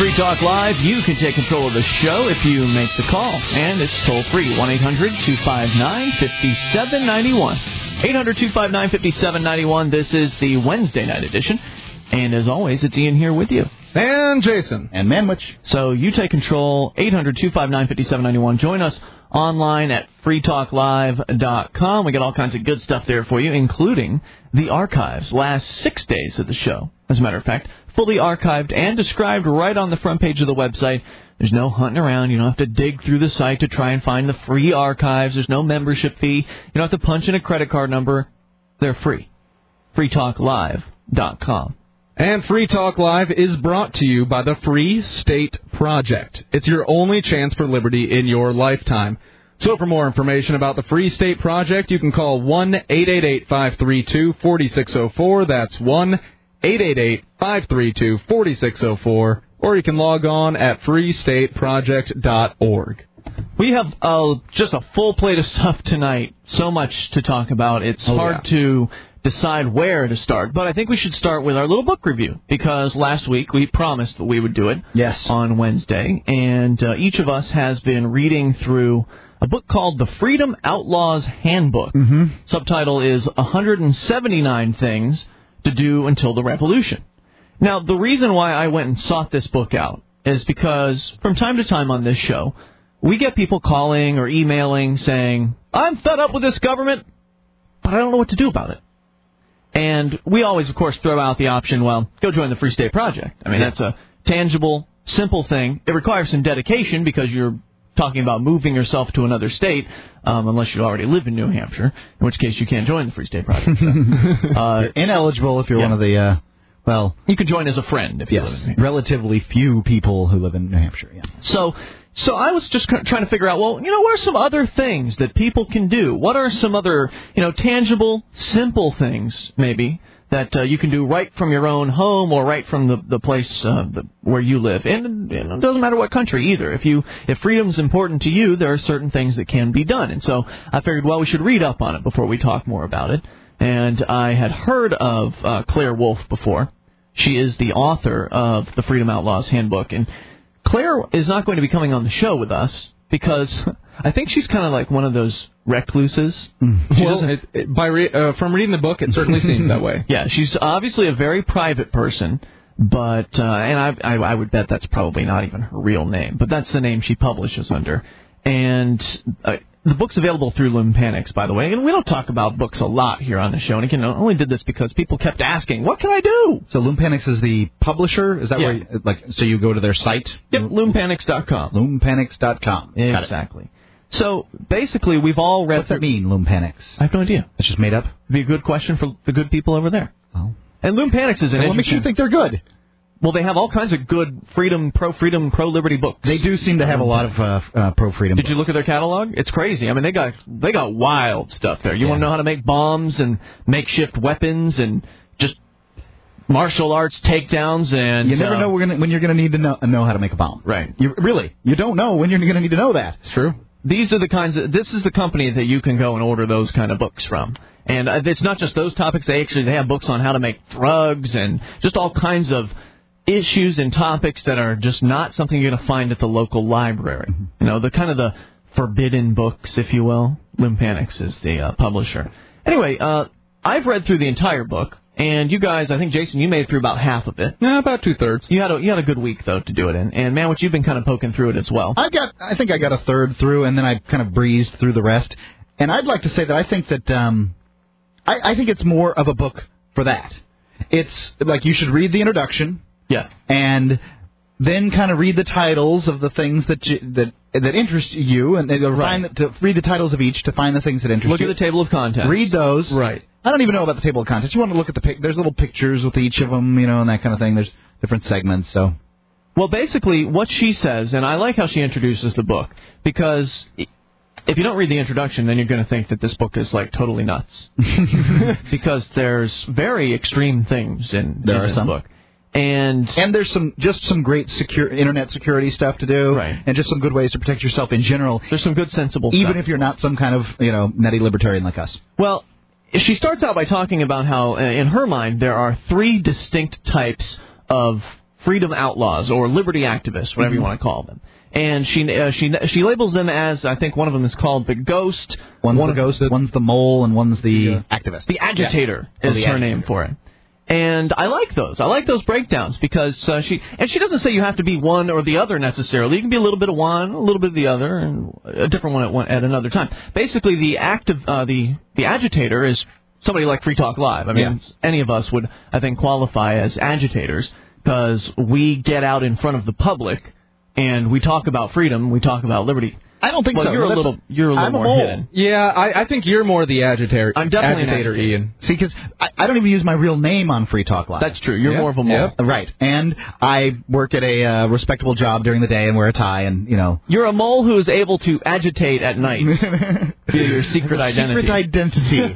Free Talk Live. You can take control of the show if you make the call. And it's toll-free, 1-800-259-5791. 800-259-5791. This is the Wednesday night edition. And as always, it's Ian here with you. And Jason. And Manwich. So you take control, 800-259-5791. Join us online at freetalklive.com. We got all kinds of good stuff there for you, including the archives. Last 6 days of the show, as a matter of fact, fully archived and described right on the front page of the website. There's no hunting around. You don't have to dig through the site to try and find the free archives. There's no membership fee. You don't have to punch in a credit card number. They're free. freetalklive.com. And Free Talk Live is brought to you by the Free State Project. It's your only chance for liberty in your lifetime. So for more information about the Free State Project, you can call 1-888-532-4604. That's 1-888-532-4604. Or you can log on at freestateproject.org. We have just a full plate of stuff tonight. So much to talk about. It's hard to decide where to start. But I think we should start with our little book review, because last week we promised that we would do it on Wednesday. And each of us has been reading through a book called The Freedom Outlaws Handbook. Subtitle is 179 Things to Do Until the Revolution. Now, the reason why I went and sought this book out is because from time to time on this show, we get people calling or emailing saying, I'm fed up with this government, but I don't know what to do about it. And we always, of course, throw out the option, well, go join the Free State Project. I mean, that's a tangible, simple thing. It requires some dedication because you're talking about moving yourself to another state, unless you already live in New Hampshire, in which case you can't join the Free State Project. You're ineligible if you're one of the, you could join as a friend if you live in New Hampshire. Relatively few people who live in New Hampshire, So I was just trying to figure out, well, what are some other things that people can do? What are some other, tangible, simple things, maybe, that you can do right from your own home or right from the place where you live? And it doesn't matter what country either. If freedom's important to you, there are certain things that can be done. And so I figured, well, we should read up on it before we talk more about it. And I had heard of Claire Wolfe before. She is the author of The Freedom Outlaws Handbook. And Claire is not going to be coming on the show with us because I think she's kind of like one of those recluses. From reading the book, it certainly seems that way. Yeah, she's obviously a very private person, but and I would bet that's probably not even her real name, but that's the name she publishes under. And the book's available through Lumpanics, by the way, and we don't talk about books a lot here on the show. And again, I only did this because people kept asking, what can I do? So Lumpanics is the publisher? Is that where, so you go to their site? Yep, Lumpanics.com. Lumpanics.com. Exactly. So basically, we've all read. What's that mean, Lumpanics? I have no idea. It's just made up? Be a good question for the good people over there. Oh. And Lumpanics is an interesting. What makes you think they're good? Well, they have all kinds of good freedom, pro-liberty books. They do seem to have a lot of pro-freedom books. Did you look at their catalog? It's crazy. I mean, they got wild stuff there. You want to know how to make bombs and makeshift weapons and just martial arts takedowns and... You never know when you're going to need to know how to make a bomb. Right. You don't know when you're going to need to know that. It's true. These are the kinds of... This is the company that you can go and order those kind of books from. And it's not just those topics. They have books on how to make drugs and just all kinds of issues and topics that are just not something you're going to find at the local library. The kind of the forbidden books, if you will. Lumpanics is the publisher. Anyway, I've read through the entire book, and you guys, I think, Jason, you made it through about half of it. No, about 2/3. You had a good week, though, to do it in. And, Manwich, you've been kind of poking through it as well. I think I got a third through, and then I kind of breezed through the rest. And I'd like to say that I think that I think it's more of a book for that. It's like you should read the introduction. Yeah. And then kind of read the titles of the things that interest you, and to read the titles of each to find the things that interest you. Look at the table of contents. Read those. Right. I don't even know about the table of contents. You want to look at there's little pictures with each of them, and that kind of thing. There's different segments, so. Well, basically, what she says, and I like how she introduces the book, because if you don't read the introduction, then you're going to think that this book is, like, totally nuts. Because there's very extreme things in this book. And there's some great internet security stuff to do, right? And just some good ways to protect yourself in general. There's some good sensible even stuff. If you're not some kind of nutty libertarian like us. Well, she starts out by talking about how, in her mind, there are three distinct types of freedom outlaws or liberty activists, whatever you want to call them. And she labels them as, I think one of them is called the Ghost. One's the Ghost, one's the Mole, and one's the activist. The Agitator is her name for it. And I like those. I like those breakdowns because she doesn't say you have to be one or the other necessarily. You can be a little bit of one, a little bit of the other, and a different one at another time. Basically, the agitator is somebody like Free Talk Live. I mean, any of us would, I think, qualify as agitators because we get out in front of the public and we talk about freedom, we talk about liberty. I don't think so. You're a little more hidden. Yeah, I think you're more the agitator. I'm definitely agitator, Ian. See, because I don't even use my real name on Free Talk Live. That's true. You're more of a mole. Right. And I work at a respectable job during the day and wear a tie and, You're a mole who is able to agitate at night via your secret identity. Secret identity.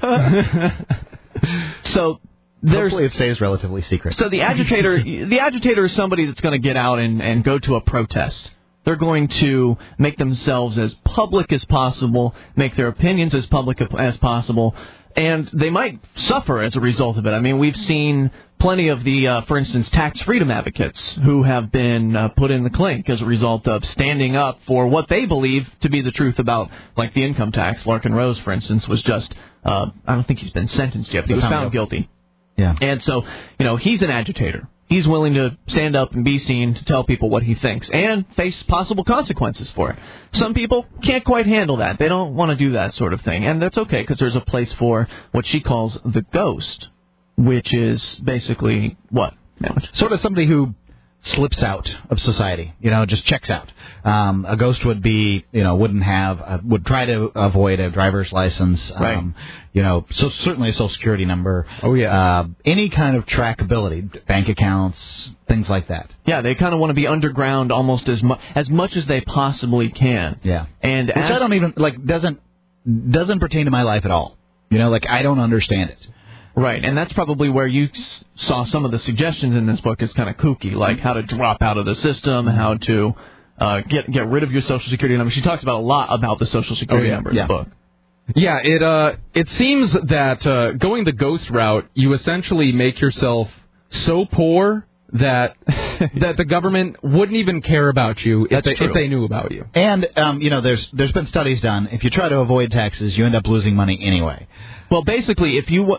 So... Hopefully it stays relatively secret. So the agitator is somebody that's going to get out and go to a protest. They're going to make themselves as public as possible, make their opinions as public as possible, and they might suffer as a result of it. I mean, we've seen plenty of the, for instance, tax freedom advocates who have been put in the clink as a result of standing up for what they believe to be the truth about, like, the income tax. Larkin Rose, for instance, was just, I don't think he's been sentenced yet, but he was found guilty. Yeah. And so, he's an agitator. He's willing to stand up and be seen to tell people what he thinks and face possible consequences for it. Some people can't quite handle that. They don't want to do that sort of thing. And that's okay because there's a place for what she calls the Ghost, which is basically what? Sort of somebody who slips out of society, just checks out. A ghost would be, would try to avoid a driver's license, right. So certainly a Social Security number. Oh, yeah. Any kind of trackability, bank accounts, things like that. Yeah, they kind of want to be underground almost as much as they possibly can. Yeah. And which I don't even, doesn't pertain to my life at all. I don't understand it. Right, and that's probably where you saw some of the suggestions in this book is kind of kooky, like how to drop out of the system, how to get rid of your Social Security number. She talks about a lot about the Social Security number in the book. Yeah, it seems that going the ghost route, you essentially make yourself so poor that the government wouldn't even care about you if they knew about you. And there's been studies done. If you try to avoid taxes, you end up losing money anyway. Well, basically,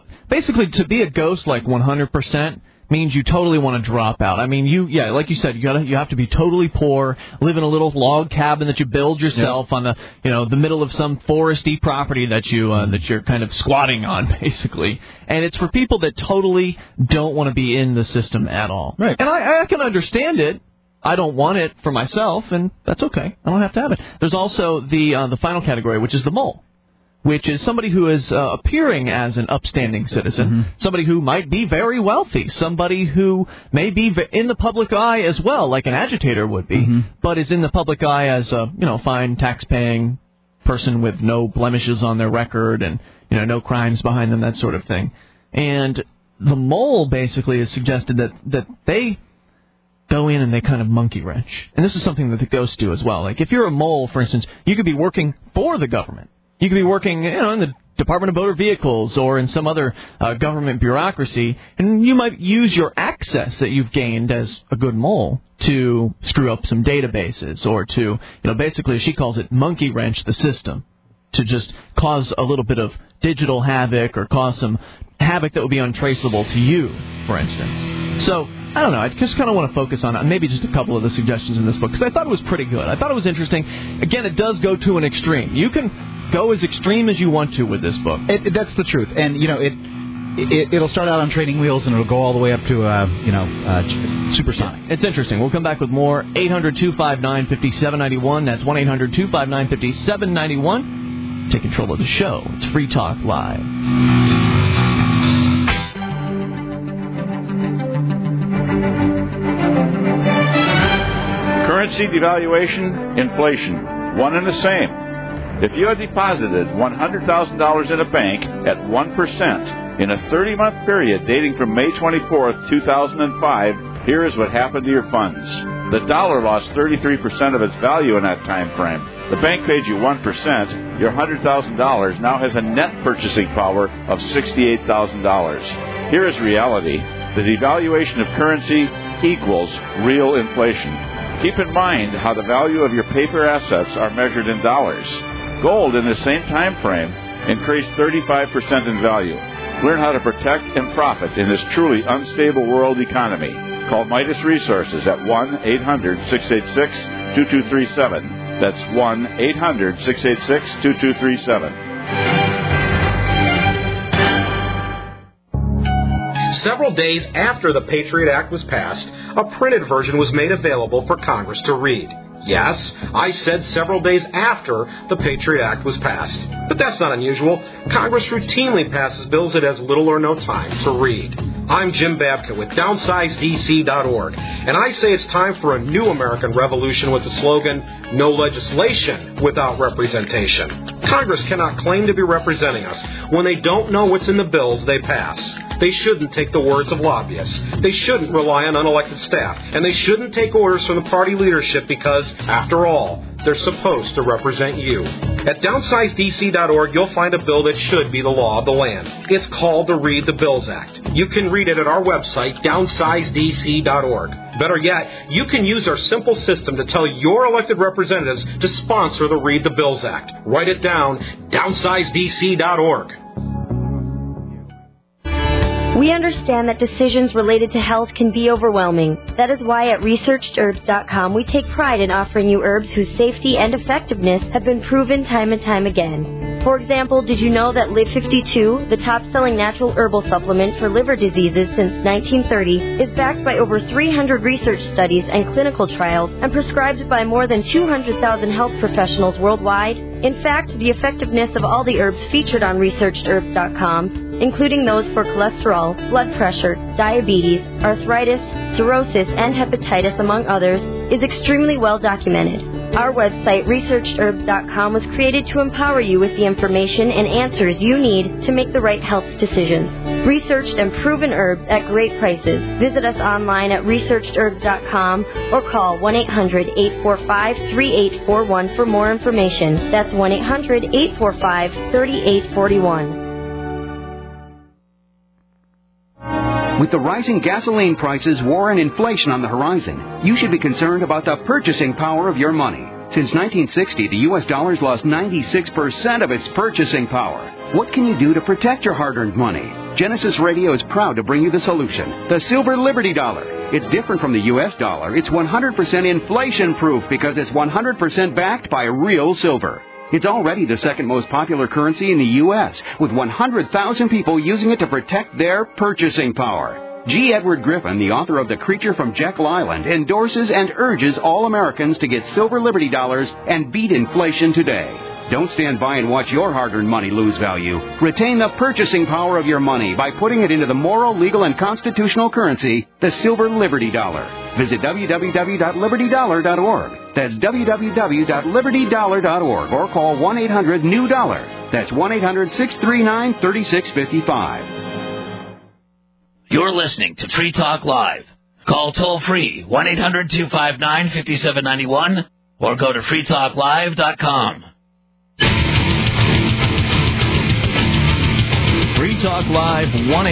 to be a ghost like 100% means you totally want to drop out. I mean, like you said, you have to be totally poor, live in a little log cabin that you build yourself on the middle of some foresty property that you're kind of squatting on, basically. And it's for people that totally don't want to be in the system at all. Right. And I can understand it. I don't want it for myself, and that's okay. I don't have to have it. There's also the final category, which is the mole, which is somebody who is appearing as an upstanding citizen, somebody who might be very wealthy, somebody who may be in the public eye as well, like an agitator would be, but is in the public eye as a fine tax-paying person with no blemishes on their record and no crimes behind them, that sort of thing. And the mole basically has suggested that they go in and they kind of monkey wrench. And this is something that the ghosts do as well. Like if you're a mole, for instance, you could be working for the government. You could be working, in the Department of Motor Vehicles or in some other government bureaucracy, and you might use your access that you've gained as a good mole to screw up some databases or to, basically, she calls it monkey wrench the system, to just cause a little bit of digital havoc or cause some havoc that would be untraceable to you, for instance. So, I don't know, I just kind of want to focus on maybe just a couple of the suggestions in this book, because I thought it was pretty good. I thought it was interesting. Again, it does go to an extreme. You can go as extreme as you want to with this book. That's the truth. And, it'll start out on training wheels and it'll go all the way up to, supersonic. It's interesting. We'll come back with more. 800-259-5791. That's 1-800-259-5791. Take control of the show. It's Free Talk Live. Currency devaluation, inflation, one and the same. If you had deposited $100,000 in a bank at 1% in a 30-month period dating from May 24th, 2005, here is what happened to your funds. The dollar lost 33% of its value in that time frame. The bank paid you 1%. Your $100,000 now has a net purchasing power of $68,000. Here is reality. The devaluation of currency equals real inflation. Keep in mind how the value of your paper assets are measured in dollars. Gold in the same time frame increased 35% in value. Learn how to protect and profit in this truly unstable world economy. Call Midas Resources at 1-800-686-2237. That's 1-800-686-2237. Several days after the Patriot Act was passed, a printed version was made available for Congress to read. Yes, I said several days after the Patriot Act was passed. But that's not unusual. Congress routinely passes bills it has little or no time to read. I'm Jim Babka with DownsizeDC.org, and I say it's time for a new American revolution with the slogan, no legislation without representation. Congress cannot claim to be representing us when they don't know what's in the bills they pass. They shouldn't take the words of lobbyists. They shouldn't rely on unelected staff. And they shouldn't take orders from the party leadership because, after all, they're supposed to represent you. At DownsizeDC.org, you'll find a bill that should be the law of the land. It's called the Read the Bills Act. You can read it at our website, DownsizeDC.org. Better yet, you can use our simple system to tell your elected representatives to sponsor the Read the Bills Act. Write it down, DownsizeDC.org. We understand that decisions related to health can be overwhelming. That is why at ResearchedHerbs.com we take pride in offering you herbs whose safety and effectiveness have been proven time and time again. For example, did you know that Live 52, the top-selling natural herbal supplement for liver diseases since 1930, is backed by over 300 research studies and clinical trials and prescribed by more than 200,000 health professionals worldwide? In fact, the effectiveness of all the herbs featured on ResearchedHerbs.com, including those for cholesterol, blood pressure, diabetes, arthritis, cirrhosis, and hepatitis, among others, is extremely well documented. Our website, ResearchedHerbs.com, was created to empower you with the information and answers you need to make the right health decisions. Researched and proven herbs at great prices. Visit us online at ResearchedHerbs.com or call 1-800-845-3841 for more information. That's 1-800-845-3841. With the rising gasoline prices, war, and inflation on the horizon, you should be concerned about the purchasing power of your money. Since 1960, the U.S. dollar's lost 96% of its purchasing power. What can you do to protect your hard-earned money? Genesis Radio is proud to bring you the solution, the Silver Liberty Dollar. It's different from the U.S. dollar. It's 100% inflation-proof because it's 100% backed by real silver. It's already the second most popular currency in the U.S., with 100,000 people using it to protect their purchasing power. G. Edward Griffin, the author of The Creature from Jekyll Island, endorses and urges all Americans to get Silver Liberty Dollars and beat inflation today. Don't stand by and watch your hard-earned money lose value. Retain the purchasing power of your money by putting it into the moral, legal, and constitutional currency, the Silver Liberty Dollar. Visit www.libertydollar.org. That's www.libertydollar.org or call 1-800-NEW-DOLLAR. That's 1-800-639-3655. You're listening to Free Talk Live. Call toll-free 1-800-259-5791 or go to freetalklive.com. Free Talk Live,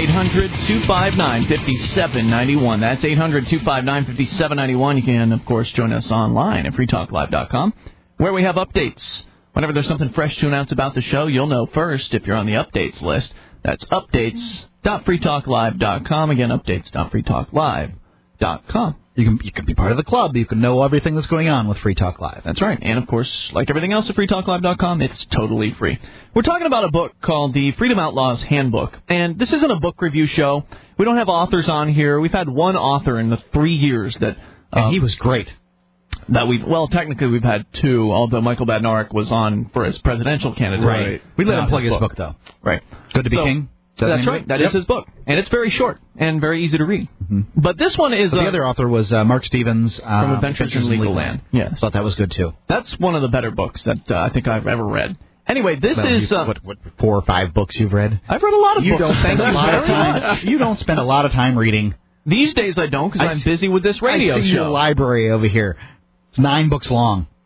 1-800-259-5791. That's 800-259-5791. You can, of course, join us online at freetalklive.com, where we have updates. Whenever there's something fresh to announce about the show, you'll know first if you're on the updates list. That's updates.freetalklive.com. Again, updates.freetalklive.com. You can be part of the club. You can know everything that's going on with Free Talk Live. That's right. And, of course, like everything else at freetalklive.com, it's totally free. We're talking about a book called The Freedom Outlaws Handbook. And this isn't a book review show. We don't have authors on here. We've had one author in the 3 years that... and he was great. Well, technically we've had two, although Michael Badnarik was on for his presidential candidate. Right. We let him plug his book, though. Right. Good to be king. That's right. That is his book. And it's very short and very easy to read. Mm-hmm. But this one is... the other author was Mark Stevens. From Adventures in Legal Land. Yes. Thought that was good, too. That's one of the better books that I think I've ever read. Anyway, this is... what 4 or 5 books you've read? I've read a lot of books. You don't spend a lot of time. You don't spend a lot of time reading. These days I don't because I'm busy with this radio show. I see your library over here. It's 9 books long.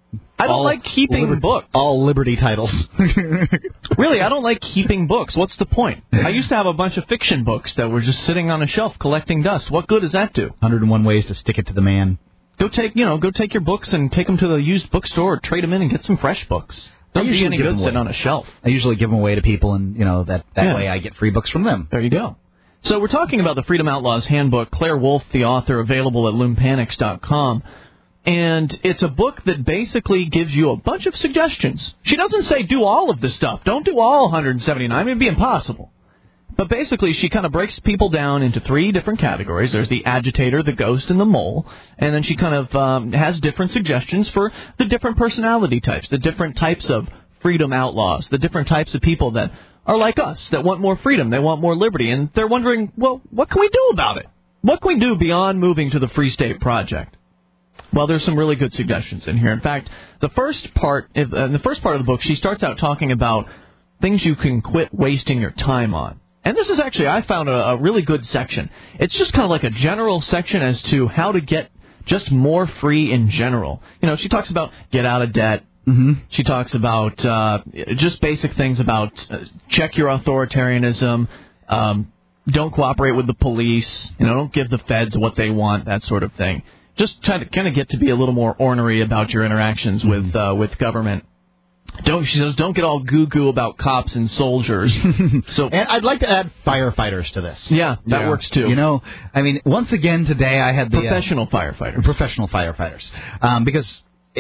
I don't like keeping books. All Liberty titles. Really, I don't like keeping books. What's the point? I used to have a bunch of fiction books that were just sitting on a shelf collecting dust. What good does that do? 101 Ways to Stick It to the Man. Go take your books and take them to the used bookstore or trade them in and get some fresh books. Don't be any good sitting on a shelf. I usually give them away to people, and that way I get free books from them. There you go. So we're talking about the Freedom Outlaws Handbook. Claire Wolfe, the author, available at loompanics.com. And it's a book that basically gives you a bunch of suggestions. She doesn't say do all of the stuff. Don't do all 179. It'd be impossible. But basically, she kind of breaks people down into 3 different categories. There's the agitator, the ghost, and the mole. And then she kind of has different suggestions for the different personality types, the different types of freedom outlaws, the different types of people that are like us, that want more freedom, they want more liberty. And they're wondering, well, what can we do about it? What can we do beyond moving to the Free State Project? Well, there's some really good suggestions in here. In fact, in the first part of the book, she starts out talking about things you can quit wasting your time on. And this is actually, I found a really good section. It's just kind of like a general section as to how to get just more free in general. She talks about get out of debt. Mm-hmm. She talks about just basic things about check your authoritarianism, don't cooperate with the police, don't give the feds what they want, that sort of thing. Just try to kind of get to be a little more ornery about your interactions with government. She says, don't get all goo-goo about cops and soldiers. And I'd like to add firefighters to this. Yeah, that works too. Once again today I had the professional firefighters. Professional firefighters, because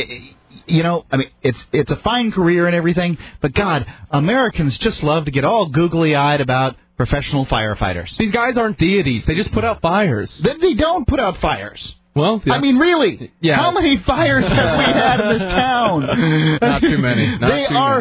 it's a fine career and everything, but God, Americans just love to get all googly-eyed about professional firefighters. These guys aren't deities; they just put out fires. They don't put out fires. Well, yeah. Really? Yeah. How many fires have we had in this town? Not too many. They are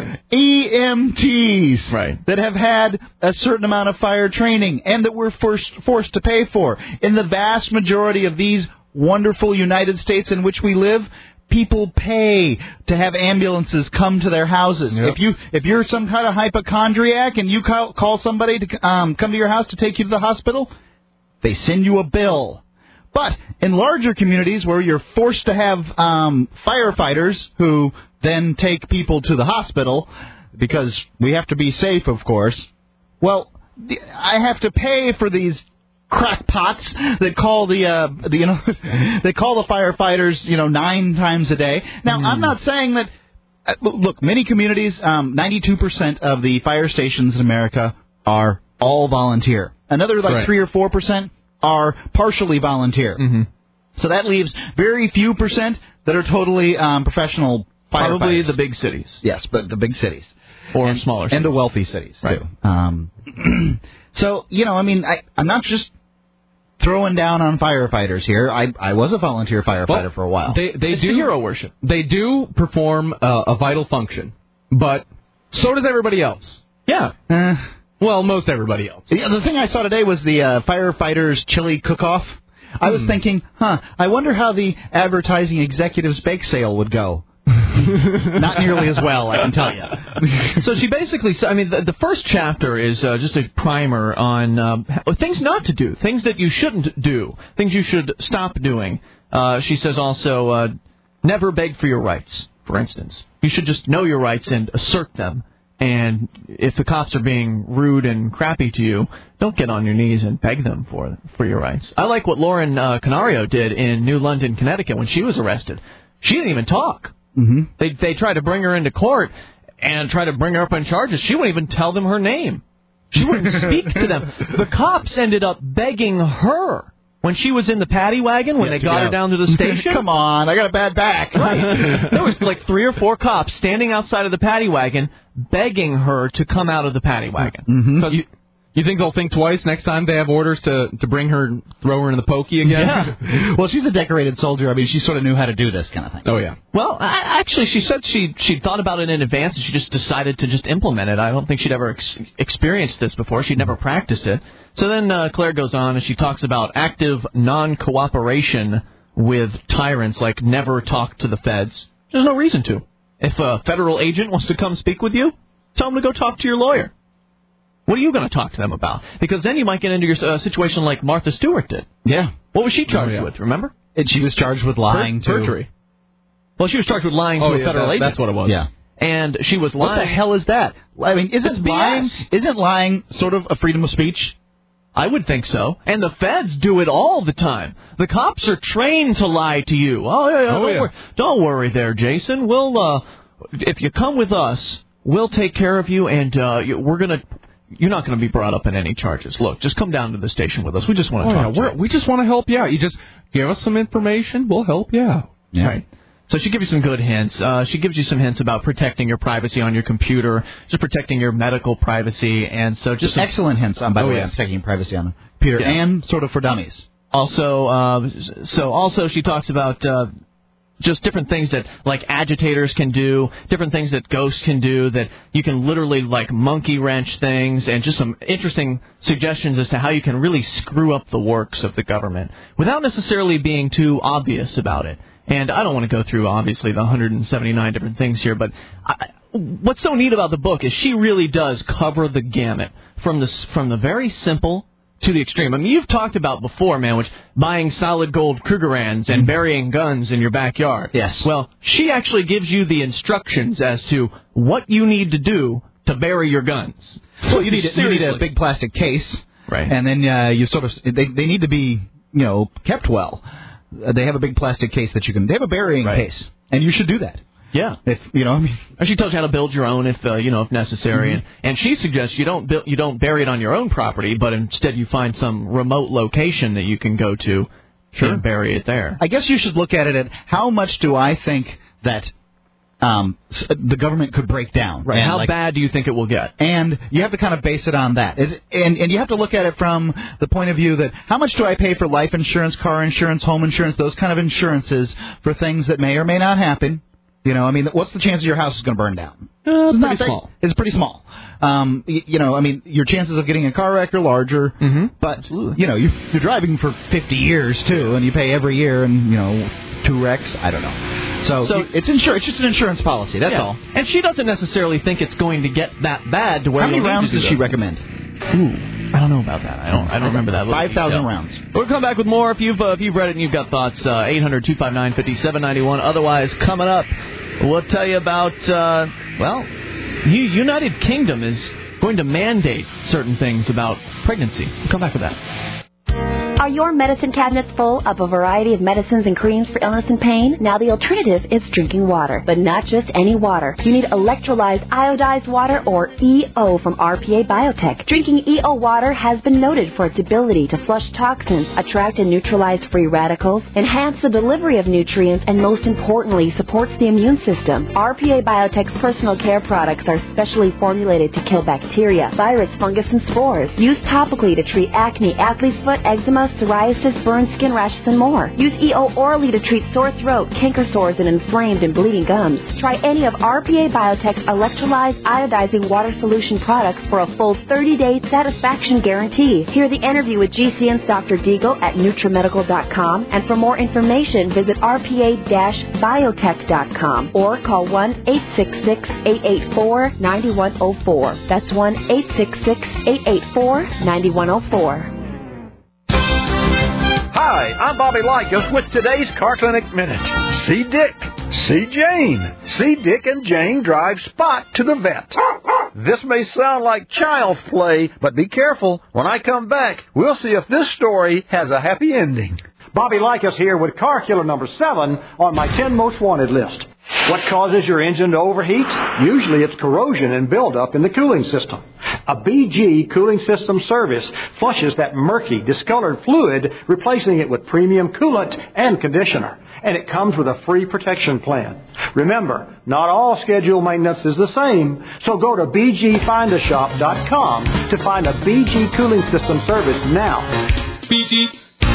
EMTs right. that have had a certain amount of fire training and that we're forced to pay for. In the vast majority of these wonderful United States in which we live, people pay to have ambulances come to their houses. Yep. If you're some kind of hypochondriac and you call somebody to come to your house to take you to the hospital, they send you a bill. But in larger communities where you're forced to have firefighters who then take people to the hospital because we have to be safe, of course, well, I have to pay for these crackpots that call they call the firefighters 9 times a day. Now, I'm not saying that. Look, many communities, 92% of the fire stations in America are all volunteer. Another 3 or 4% are partially volunteer. Mm-hmm. So that leaves very few percent that are totally professional firefighters. Probably the big cities. Yes, but the big cities. Or smaller cities. And the wealthy cities, right. Too. So, I'm not just throwing down on firefighters here. I was a volunteer firefighter for a while. They do hero worship. They do perform a vital function, but so does everybody else. Yeah. Well, most everybody else. Yeah, the thing I saw today was the firefighters chili cook-off. I was thinking, I wonder how the advertising executives bake sale would go. Not nearly as well, I can tell you. So she basically, the first chapter is just a primer on things not to do, things that you shouldn't do, things you should stop doing. She says also, never beg for your rights, for instance. You should just know your rights and assert them. And if the cops are being rude and crappy to you, don't get on your knees and beg them for your rights. I like what Lauren Canario did in New London, Connecticut when she was arrested. She didn't even talk. Mm-hmm. They tried to bring her into court and try to bring her up on charges. She wouldn't even tell them her name. She wouldn't speak to them. The cops ended up begging her. When she was in the paddy wagon, when they got her down to the station. Come on, I got a bad back. Right. There was 3 or 4 cops standing outside of the paddy wagon begging her to come out of the paddy wagon. Mm-hmm. You think they'll think twice next time they have orders to bring her, throw her in the pokey again? Yeah. Well, she's a decorated soldier. She sort of knew how to do this kind of thing. Oh, yeah. Well, actually, she said she thought about it in advance and she just decided to just implement it. I don't think she'd ever experienced this before. She'd never practiced it. So then Claire goes on and she talks about active non-cooperation with tyrants, like never talk to the feds. There's no reason to. If a federal agent wants to come speak with you, tell them to go talk to your lawyer. What are you going to talk to them about? Because then you might get into your situation like Martha Stewart did. Yeah. What was she charged with, remember? And she was charged with lying, Perjury. Well, she was charged with lying to a federal agent. That's what it was. Yeah. And she was lying. What the hell is that? I mean, isn't lying sort of a freedom of speech? I would think so. And the feds do it all the time. The cops are trained to lie to you. Don't worry there, Jason. We'll, if you come with us, we'll take care of you, and you're not going to be brought up in any charges. Look, just come down to the station with us. We just want to talk to you. We just want to help you out. You just give us some information. We'll help you out. Yeah. Right. So she gives you some good hints. She gives you some hints about protecting your privacy on your computer, just protecting your medical privacy, and so just excellent hints on, by the way, on protecting privacy on the computer and sort of for dummies. Also, she talks about just different things that like agitators can do, different things that ghosts can do, that you can literally like monkey wrench things, and just some interesting suggestions as to how you can really screw up the works of the government without necessarily being too obvious about it. And I don't want to go through, obviously, the 179 different things here, but what's so neat about the book is she really does cover the gamut from the very simple to the extreme. I mean, you've talked about before, man, which buying solid gold Krugerrands and burying guns in your backyard. Yes. Well, she actually gives you the instructions as to what you need to do to bury your guns. Well, you need a big plastic case, right? And then you sort of they need to be kept well. They have a big plastic case that they have a burying case, and you should do that. Yeah. If she tells you how to build your own if necessary, Mm-hmm. and she suggests you don't bury it on your own property, but instead you find some remote location that you can go to and bury it there. I guess you should look at it at how much do I think that the government could break down. Right. How bad do you think it will get? And you have to kind of base it on that. And you have to look at it from the point of view that how much do I pay for life insurance, car insurance, home insurance, those kind of insurances for things that may or may not happen. What's the chance your house is going to burn down? It's pretty small. It's pretty small. Your chances of getting a car wreck are larger. Mm-hmm. But, absolutely. You're driving for 50 years, too, and you pay every year and, 2 wrecks. I don't know. So it's insurance. It's just an insurance policy. That's all. And she doesn't necessarily think it's going to get that bad to where. How many rounds does she recommend? Ooh, I don't know about that. I don't remember that. 5,000 rounds. We'll come back with more if you've read it and you've got thoughts. 800-259-5791. Otherwise, coming up, we'll tell you about United Kingdom is going to mandate certain things about pregnancy. We'll come back with that. Are your medicine cabinets full of a variety of medicines and creams for illness and pain? Now the alternative is drinking water, but not just any water. You need electrolyzed iodized water, or EO, from RPA Biotech. Drinking EO water has been noted for its ability to flush toxins, attract and neutralize free radicals, enhance the delivery of nutrients, and most importantly, supports the immune system. RPA Biotech's personal care products are specially formulated to kill bacteria, virus, fungus, and spores. Used topically to treat acne, athlete's foot, eczema, psoriasis, burn, skin rashes, and more. Use EO orally to treat sore throat, canker sores, and inflamed and bleeding gums. Try any of RPA Biotech's electrolyzed iodizing water solution products for a full 30-day satisfaction guarantee. Hear the interview with GCN's Dr. Deagle at NutriMedical.com, and for more information, visit rpa-biotech.com or call 1-866-884-9104. That's 1-866-884-9104. Hi, I'm Bobby Likas with today's Car Clinic Minute. See Dick, see Jane, see Dick and Jane drive Spot to the vet. This may sound like child's play, but be careful. When I come back, we'll see if this story has a happy ending. Bobby Likas here with Car Killer number 7 on my 10 most wanted list. What causes your engine to overheat? Usually it's corrosion and buildup in the cooling system. A BG cooling system service flushes that murky, discolored fluid, replacing it with premium coolant and conditioner. And it comes with a free protection plan. Remember, not all scheduled maintenance is the same, so go to bgfindashop.com to find a BG cooling system service now. BG.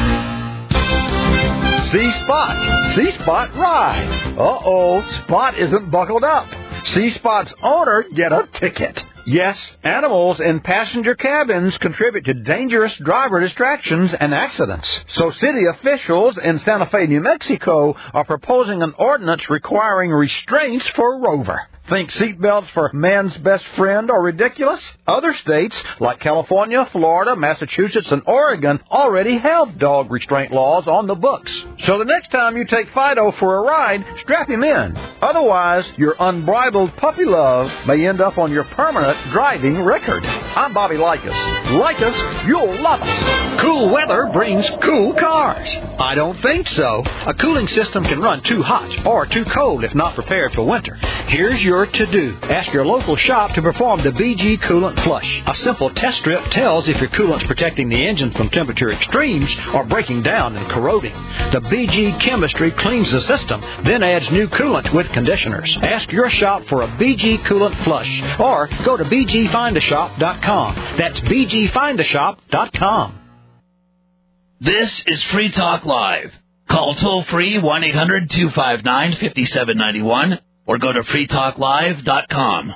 See Spot. See Spot ride. Uh-oh, Spot isn't buckled up. See Spot's owner get a ticket. Yes, animals in passenger cabins contribute to dangerous driver distractions and accidents. So city officials in Santa Fe, New Mexico are proposing an ordinance requiring restraints for Rover. Think seatbelts for man's best friend are ridiculous? Other states, like California, Florida, Massachusetts, and Oregon, already have dog restraint laws on the books. So the next time you take Fido for a ride, strap him in. Otherwise, your unbridled puppy love may end up on your permanent driving record. I'm Bobby Likas. Like us, you'll love us. Cool weather brings cool cars. I don't think so. A cooling system can run too hot or too cold if not prepared for winter. Here's your to-do. Ask your local shop to perform the BG Coolant Flush. A simple test strip tells if your coolant's protecting the engine from temperature extremes or breaking down and corroding. The BG chemistry cleans the system, then adds new coolant with conditioners. Ask your shop for a BG Coolant Flush or go to bgfindashop.com. That's bgfindashop.com. This is Free Talk Live. Call toll-free 1-800-259-5791 or go to freetalklive.com.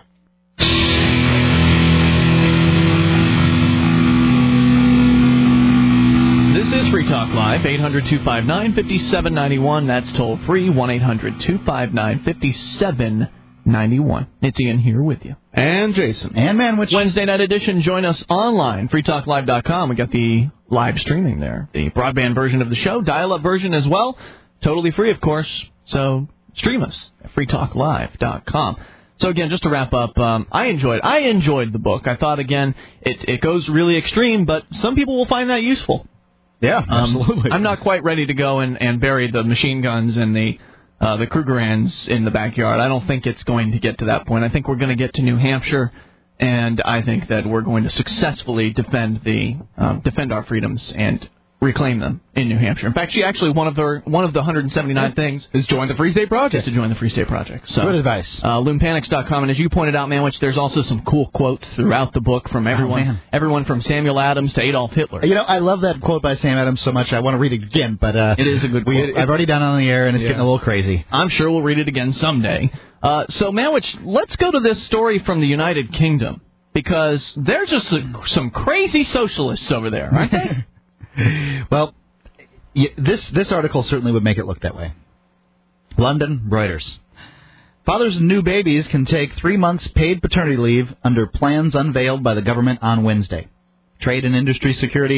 This is Free Talk Live, 800-259-5791. That's toll-free, 1-800-259-5791. It's Ian here with you. And Jason. And Manwich. Wednesday night edition. Join us online, freetalklive.com. We got the live streaming there. The broadband version of the show, dial-up version as well. Totally free, of course. So stream us at freetalklive.com. So again, just to wrap up, I enjoyed the book. I thought, again, it goes really extreme, but some people will find that useful. Yeah, absolutely. I'm not quite ready to go and bury the machine guns and the Krugerrands in the backyard. I don't think it's going to get to that point. I think we're going to get to New Hampshire, and I think that we're going to successfully defend our freedoms and reclaim them in New Hampshire. In fact, one of the 179 things is join the Free State Project. To join the Free State Project. So, good advice. Loonpanics.com, and as you pointed out, Manwich, there's also some cool quotes throughout the book from everyone. Everyone from Samuel Adams to Adolf Hitler. You know, I love that quote by Sam Adams so much. I want to read it again, but it is a good quote. I've already done it on the air, and it's getting a little crazy. I'm sure we'll read it again someday. So, Manwich, let's go to this story from the United Kingdom, because they're just some crazy socialists over there, aren't they? Well, this article certainly would make it look that way. London, Reuters. Fathers of new babies can take 3 months paid paternity leave under plans unveiled by the government on Wednesday. Trade and Industry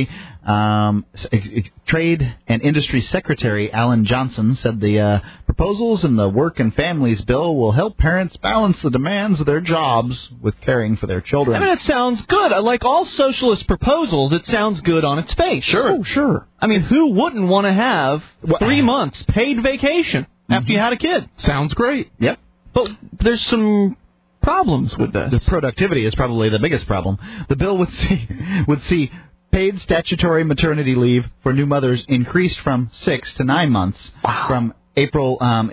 Secretary Alan Johnson said the proposals in the Work and Families Bill will help parents balance the demands of their jobs with caring for their children. I mean, it sounds good. Like all socialist proposals, it sounds good on its face. Sure. Oh, sure. I mean, who wouldn't want to have 3 months paid vacation after you had a kid? Sounds great. Yep. But there's some problems with this. The productivity is probably the biggest problem. The bill would see paid statutory maternity leave for new mothers increased from 6 to 9 months from April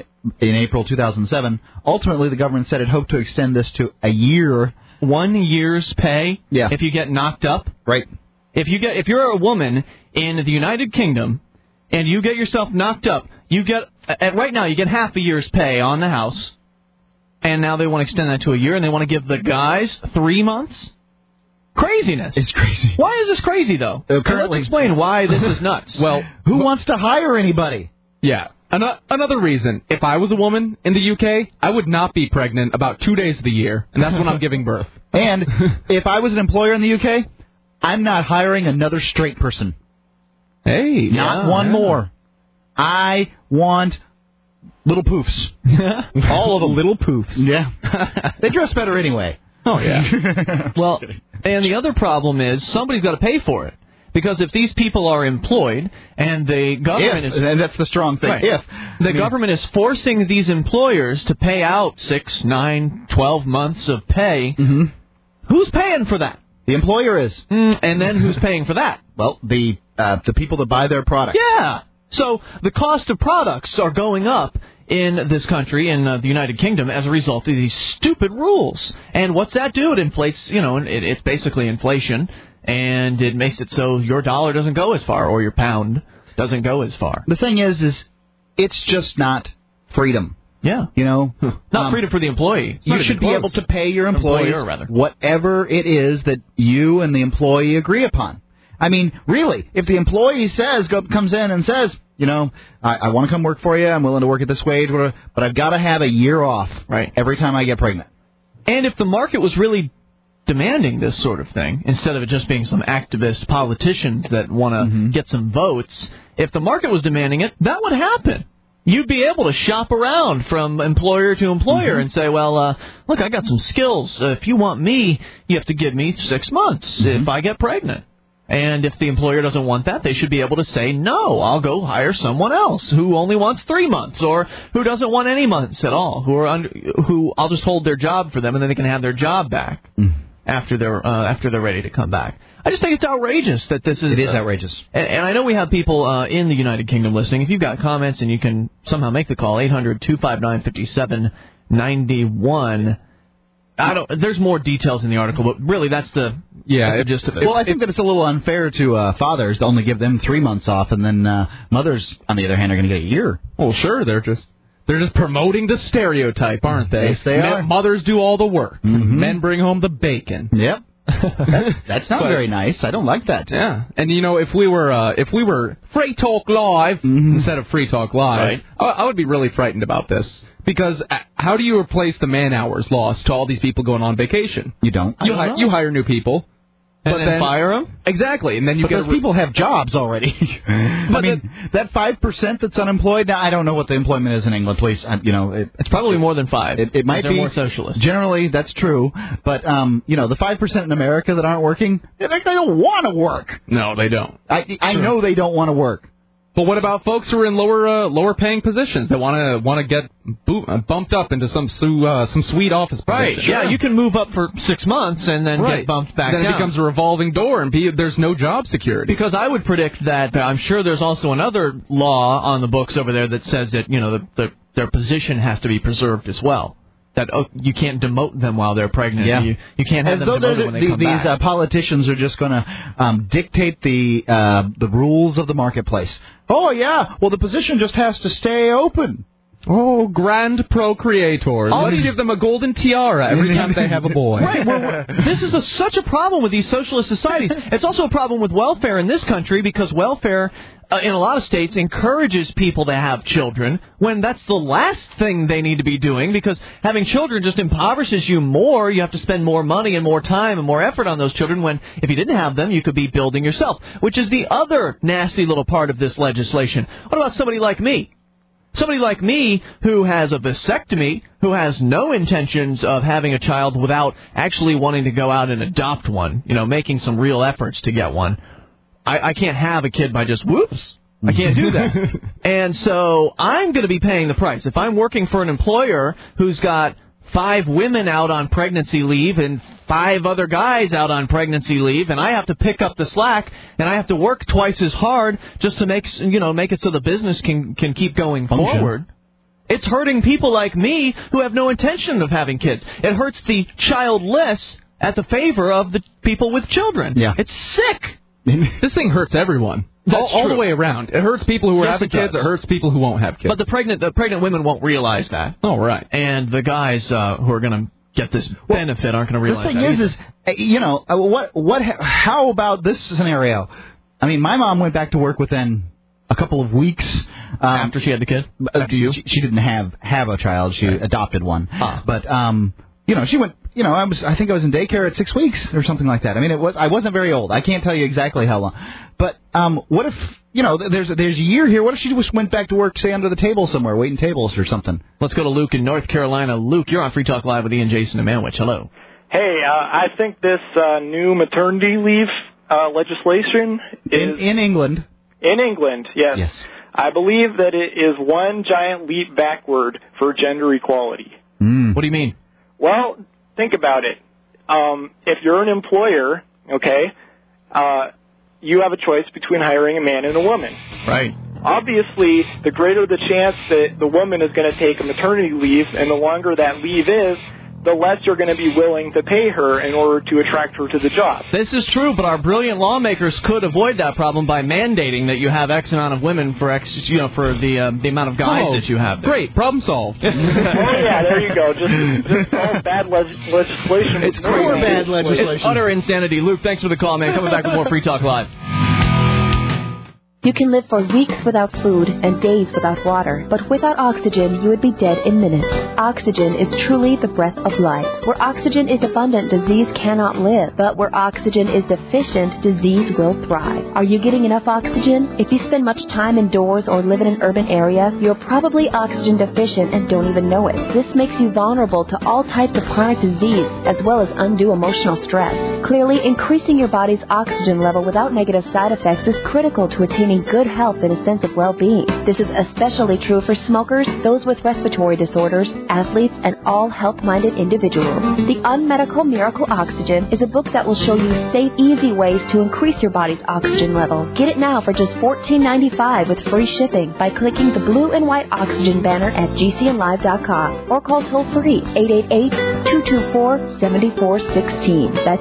2007. Ultimately, the government said it hoped to extend this to a year. 1 year's pay. Yeah. If you get knocked up. Right. If you're a woman in the United Kingdom and you get yourself knocked up, right now you get half a year's pay on the house. And now they want to extend that to a year, and they want to give the guys 3 months? Craziness. It's crazy. Why is this crazy, though? Let's explain why this is nuts. Well, who wants to hire anybody? Yeah. Another reason, if I was a woman in the UK, I would not be pregnant about 2 days of the year, and that's when I'm giving birth. And if I was an employer in the UK, I'm not hiring another straight person. Hey. Not one more. I want little poofs. All of them. Little poofs. Yeah. They dress better anyway. Oh, yeah. Well, and the other problem is somebody's got to pay for it. Because if these people are employed and the government and that's the strong thing. Right. If the government is forcing these employers to pay out 6, 9, 12 months of pay, who's paying for that? The employer is. And then who's paying for that? Well, the people that buy their products. Yeah. So the cost of products are going up in this country, in the United Kingdom, as a result of these stupid rules. And what's that do? It inflates, it's basically inflation, and it makes it so your dollar doesn't go as far, or your pound doesn't go as far. The thing is it's just not freedom. Yeah. Not freedom for the employee. You should be able to pay your employees whatever it is that you and the employee agree upon. I mean, really, if the employee comes in and says, I want to come work for you. I'm willing to work at this wage, whatever, but I've got to have a year off every time I get pregnant. And if the market was really demanding this sort of thing, instead of it just being some activist politicians that want to get some votes, if the market was demanding it, that would happen. You'd be able to shop around from employer to employer and say, well, look, I got some skills. If you want me, you have to give me 6 months if I get pregnant. And if the employer doesn't want that, they should be able to say, no, I'll go hire someone else who only wants 3 months or who doesn't want any months at all, who I'll just hold their job for them and then they can have their job back after they're ready to come back. I just think it's outrageous that this is... It is outrageous. And I know we have people in the United Kingdom listening. If you've got comments and you can somehow make the call, 800-259-5791. There's more details in the article, but really that's the gist of it. Well, I think that it's a little unfair to fathers to only give them 3 months off, and then mothers, on the other hand, are going to get a year. Well, sure, they're just promoting the stereotype, aren't they? Yes, they are. Mothers do all the work. Men bring home the bacon. Yep. That's not very nice. I don't like that. Yeah, and if we were Free Talk Live instead of Free Talk Live, I would be really frightened about this because how do you replace the man hours lost to all these people going on vacation? You don't. You hire new people. And then fire them? Exactly, and then you those people have jobs already. That 5% that's unemployed. Now, I don't know what the employment is in England. Please, it's probably more than 5. It might be more socialist. Generally, that's true. But the 5% in America that aren't working, they don't want to work. No, they don't. I know they don't want to work. But what about folks who are in lower paying positions that want to get bumped up into some sweet office position? Right. Yeah, you can move up for 6 months and then get bumped back down. Then it becomes a revolving door and there's no job security. Because I would predict that I'm sure there's also another law on the books over there that says that their position has to be preserved as well. That you can't demote them while they're pregnant. Yeah. You can't have them demoted when they come back. These politicians are just going to dictate the rules of the marketplace. Oh, yeah. Well, the position just has to stay open. Oh, grand procreators. Let's give them a golden tiara every time they have a boy. Right. This is such a problem with these socialist societies. It's also a problem with welfare in this country because welfare in a lot of states encourages people to have children when that's the last thing they need to be doing because having children just impoverishes you more. You have to spend more money and more time and more effort on those children when if you didn't have them, you could be building yourself, which is the other nasty little part of this legislation. What about somebody like me? Somebody like me who has a vasectomy, who has no intentions of having a child without actually wanting to go out and adopt one, making some real efforts to get one. I can't have a kid by just whoops. I can't do that. And so I'm going to be paying the price. If I'm working for an employer who's got 5 women out on pregnancy leave and 5 other guys out on pregnancy leave, and I have to pick up the slack, and I have to work twice as hard just to make it so the business can keep going forward. It's hurting people like me who have no intention of having kids. It hurts the childless at the favor of the people with children. Yeah. It's sick. This thing hurts everyone. All the way around. It hurts people who are having kids. It hurts people who won't have kids. But the pregnant women won't realize that. Oh, right. And the guys who are going to get this benefit aren't going to realize that. The thing is, how about this scenario? I mean, my mom went back to work within a couple of weeks. After she had the kid? She didn't have a child. She adopted one. But, she went... I think I was in daycare at 6 weeks or something like that. I mean, I wasn't very old. I can't tell you exactly how long. But what if, there's a year here. What if she just went back to work, say, under the table somewhere, waiting tables or something? Let's go to Luke in North Carolina. Luke, you're on Free Talk Live with Ian, Jason, and Manwich. Hello. Hey, I think this new maternity leave legislation is... In England. In England, yes. I believe that it is one giant leap backward for gender equality. What do you mean? Well... Think about it. If you're an employer, you have a choice between hiring a man and a woman. Right. Obviously, the greater the chance that the woman is going to take a maternity leave, and the longer that leave is, the less you're going to be willing to pay her in order to attract her to the job. This is true, but our brilliant lawmakers could avoid that problem by mandating that you have X amount of women for for the amount of guys that you have there. Great, problem solved. Oh yeah, there you go. Just all bad legislation. It's core bad legislation. It's utter insanity. Luke, thanks for the call, man. Coming back with more Free Talk Live. You can live for weeks without food and days without water, but without oxygen, you would be dead in minutes. Oxygen is truly the breath of life. Where oxygen is abundant, disease cannot live, but where oxygen is deficient, disease will thrive. Are you getting enough oxygen? If you spend much time indoors or live in an urban area, you're probably oxygen deficient and don't even know it. This makes you vulnerable to all types of chronic disease, as well as undue emotional stress. Clearly, increasing your body's oxygen level without negative side effects is critical to attaining good health and a sense of well-being. This is especially true for smokers, those with respiratory disorders, athletes, and all health-minded individuals. The Unmedical Miracle Oxygen is a book that will show you safe, easy ways to increase your body's oxygen level. Get it now for just $14.95 with free shipping by clicking the blue and white oxygen banner at GCNlive.com or call toll-free 888-224-7416. That's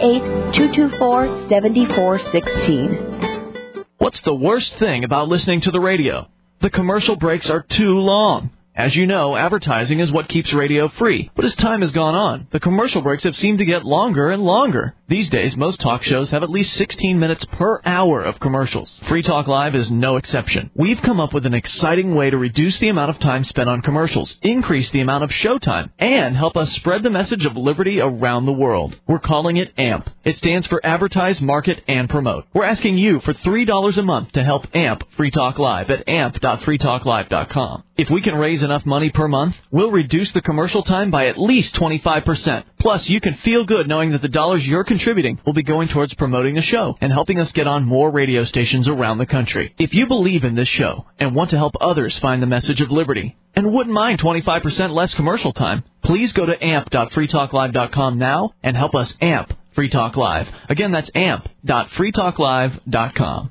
888-224-7416. What's the worst thing about listening to the radio? The commercial breaks are too long. As you know, advertising is what keeps radio free. But as time has gone on, the commercial breaks have seemed to get longer and longer. These days, most talk shows have at least 16 minutes per hour of commercials. Free Talk Live is no exception. We've come up with an exciting way to reduce the amount of time spent on commercials, increase the amount of show time, and help us spread the message of liberty around the world. We're calling it AMP. It stands for Advertise, Market, and Promote. We're asking you for $3 a month to help AMP Free Talk Live at amp.freetalklive.com. If we can raise enough money per month, we'll reduce the commercial time by at least 25%. Plus, you can feel good knowing that the dollars you're contributing will be going towards promoting the show and helping us get on more radio stations around the country. If you believe in this show and want to help others find the message of liberty and wouldn't mind 25% less commercial time, please go to amp.freetalklive.com now and help us amp Free Talk Live. Again, that's amp.freetalklive.com.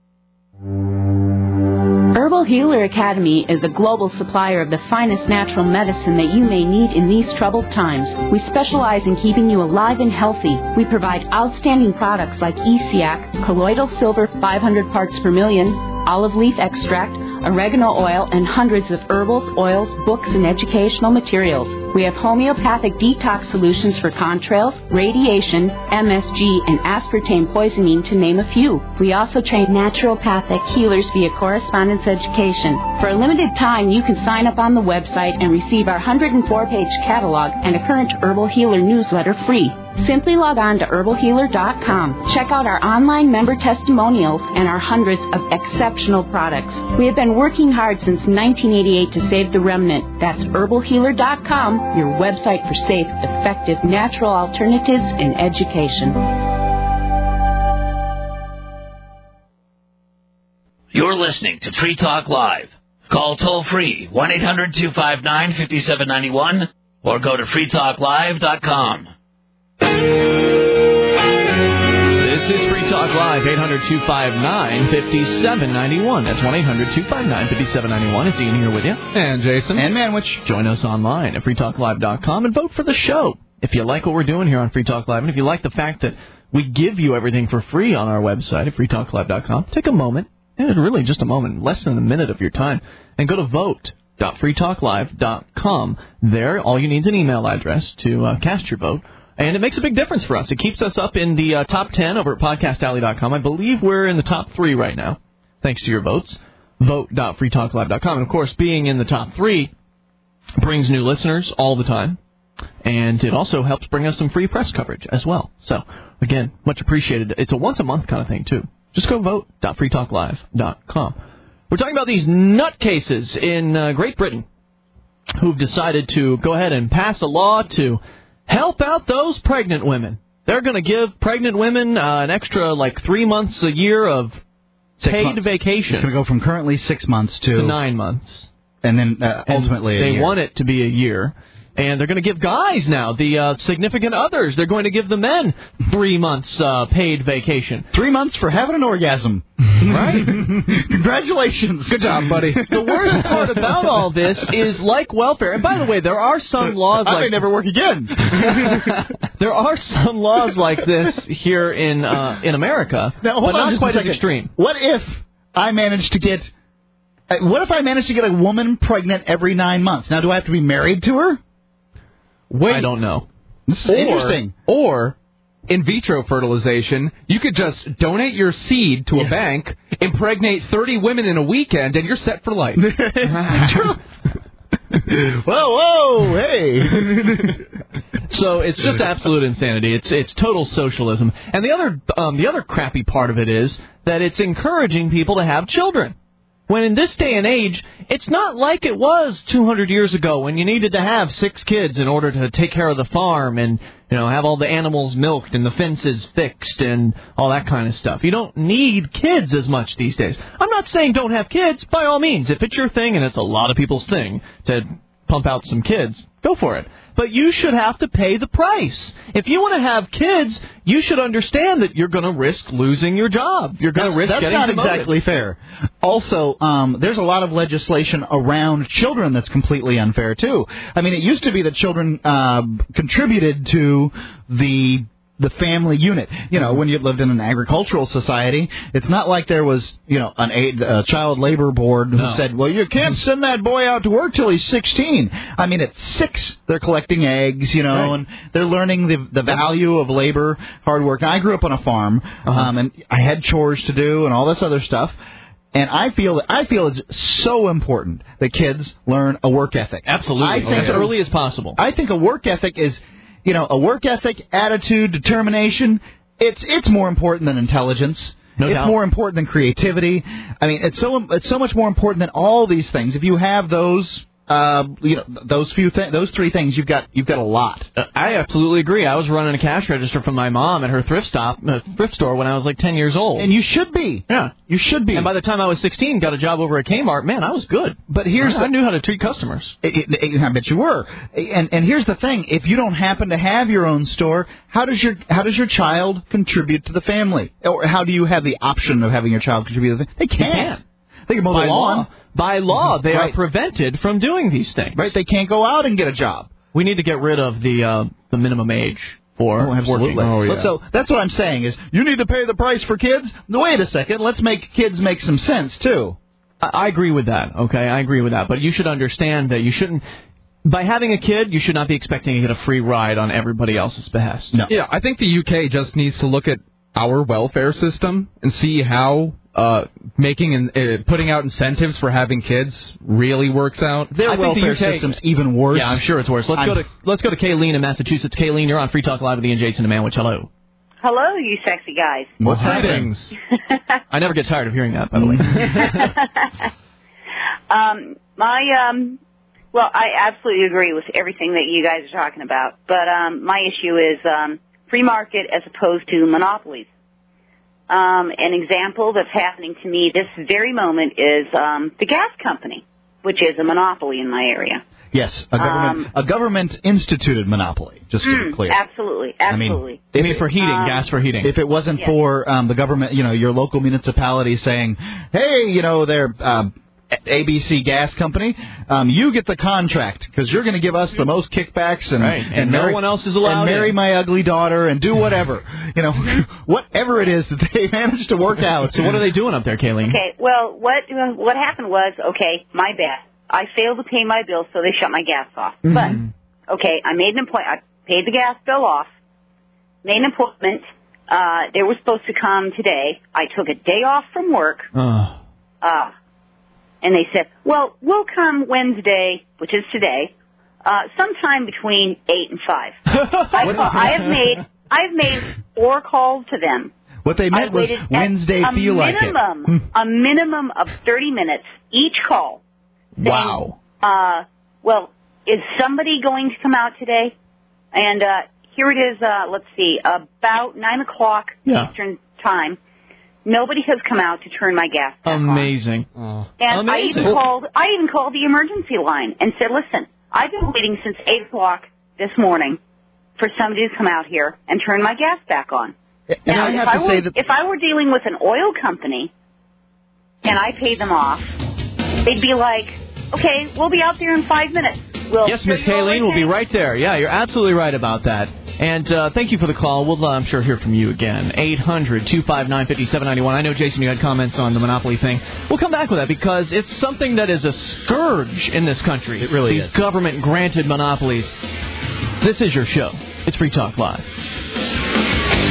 Herbal Healer Academy is a global supplier of the finest natural medicine that you may need in these troubled times. We specialize in keeping you alive and healthy. We provide outstanding products like ESIAC, colloidal silver 500 parts per million, olive leaf extract, oregano oil, and hundreds of herbals, oils, books, and educational materials. We have homeopathic detox solutions for contrails, radiation, MSG, and aspartame poisoning, to name a few. We also train naturopathic healers via correspondence education. For a limited time, you can sign up on the website and receive our 104-page catalog and a current Herbal Healer newsletter free. Simply log on to herbalhealer.com. Check out our online member testimonials and our hundreds of exceptional products. We have been working hard since 1988 to save the remnant. That's herbalhealer.com, your website for safe, effective, natural alternatives in education. You're listening to Free Talk Live. Call toll-free 1-800-259-5791 or go to freetalklive.com. This is Free Talk Live, 800-259-5791. That's 1-800-259-5791. It's Ian here with you. And Jason. And Manwich. Join us online at freetalklive.com and vote for the show. If you like what we're doing here on Free Talk Live, and if you like the fact that we give you everything for free on our website at freetalklive.com, take a moment, and really just a moment, less than a minute of your time, and go to vote.freetalklive.com. There, all you need is an email address to cast your vote. And it makes a big difference for us. It keeps us up in the top 10 over at podcastalley.com. I believe we're in the top 3 right now, thanks to your votes. Vote.freetalklive.com. And, of course, being in the top 3 brings new listeners all the time. And it also helps bring us some free press coverage as well. So, again, much appreciated. It's a once-a-month kind of thing, too. Just go vote.freetalklive.com. We're talking about these nutcases in Great Britain who've decided to go ahead and pass a law to help out those pregnant women. They're going to give pregnant women an extra, 3 months a year of paid vacation. It's going to go from currently 6 months to 9 months. And then ultimately they want it to be a year. And they're going to give guys now, the significant others, they're going to give the men 3 months paid vacation. 3 months for having an orgasm. Right? Congratulations. Good job, buddy. The worst part about all this is like welfare. And by the way, there are some laws I may never work again. There are some laws like this here in America, now, but not quite as extreme. What if I manage to get a woman pregnant every 9 months? Now, do I have to be married to her? I don't know. This is interesting. Or in vitro fertilization, you could just donate your seed to a bank, impregnate 30 women in a weekend, and you're set for life. True. Whoa, hey. So it's just absolute insanity. It's total socialism. And the other crappy part of it is that it's encouraging people to have children. When in this day and age, it's not like it was 200 years ago when you needed to have 6 kids in order to take care of the farm and, have all the animals milked and the fences fixed and all that kind of stuff. You don't need kids as much these days. I'm not saying don't have kids, by all means. If it's your thing, and it's a lot of people's thing to pump out some kids, go for it. But you should have to pay the price. If you want to have kids, you should understand that you're going to risk losing your job. You're going to risk getting demoted. That's not exactly fair. Also, there's a lot of legislation around children that's completely unfair, too. I mean, it used to be that children contributed to the family unit. When you lived in an agricultural society, it's not like there was, a child labor board who said, well, you can't send that boy out to work till he's 16. I mean, at 6, they're collecting eggs, and they're learning the value of labor, hard work. And I grew up on a farm, and I had chores to do and all this other stuff. And I feel it's so important that kids learn a work ethic. Absolutely. As early as possible. I think a work ethic is... a work ethic, attitude, determination, it's more important than intelligence. No doubt. It's more important than creativity. I mean, it's so much more important than all these things. If you have those, those 3 things, you've got a lot. I absolutely agree. I was running a cash register from my mom at her thrift store when I was like 10 years old. And you should be. Yeah. You should be. And by the time I was 16, got a job over at Kmart. Man, I was good. But I knew how to treat customers. I bet you were. And here's the thing: if you don't happen to have your own store, how does your child contribute to the family? Or how do you have the option of having your child contribute to the family? They can't. They can mow the lawn. By law, they are prevented from doing these things. Right? They can't go out and get a job. We need to get rid of the minimum age for working. Oh, yeah. So that's what I'm saying is you need to pay the price for kids. Wait a second. Let's make kids make some sense, too. I agree with that, okay? I agree with that. But you should understand that you shouldn't... By having a kid, you should not be expecting to get a free ride on everybody else's behest. No. Yeah, I think the UK just needs to look at our welfare system and see how making and putting out incentives for having kids really works out. Their welfare system's even worse. Yeah, I'm sure it's worse. Let's go to Kayleen in Massachusetts. Kayleen, you're on Free Talk Live with Ian Jason and Manwich. Hello. Hello, you sexy guys. What's happening? I never get tired of hearing that, by the way. Well, I absolutely agree with everything that you guys are talking about. But my issue is free market as opposed to monopolies. An example that's happening to me this very moment is the gas company, which is a monopoly in my area. Yes, a government-instituted monopoly, just to be clear. Absolutely. I mean for heating, gas for heating. If it wasn't for the government, your local municipality saying, hey, they're ABC Gas Company, you get the contract because you're going to give us the most kickbacks and no one else is allowed and marry my ugly daughter and do whatever, whatever it is that they managed to work out. So what are they doing up there, Kayleen? Okay, well, what happened was, my bad. I failed to pay my bill, so they shut my gas off. Mm-hmm. But, I made an appointment. I paid the gas bill off, made an appointment. They were supposed to come today. I took a day off from work. And they said, well, we'll come Wednesday, which is today, sometime between 8 and 5. I've made 4 calls to them. What they meant was Wednesday feel like it. A minimum of 30 minutes each call. Wow. Well, is somebody going to come out today? And here it is, let's see, about 9 o'clock Eastern time. Nobody has come out to turn my gas back Amazing. on. And I even called the emergency line and said, listen, I've been waiting since 8 o'clock this morning for somebody to come out here and turn my gas back on. And now, if I were dealing with an oil company and I paid them off, they'd be like, okay, we'll be out there in 5 minutes. Yes, Miss Kayleen, we'll be right there. Yeah, you're absolutely right about that. And thank you for the call. We'll, I'm sure, hear from you again. 800-259-5791. I know, Jason, you had comments on the monopoly thing. We'll come back with that because it's something that is a scourge in this country. It really is. These government-granted monopolies. This is your show. It's Free Talk Live.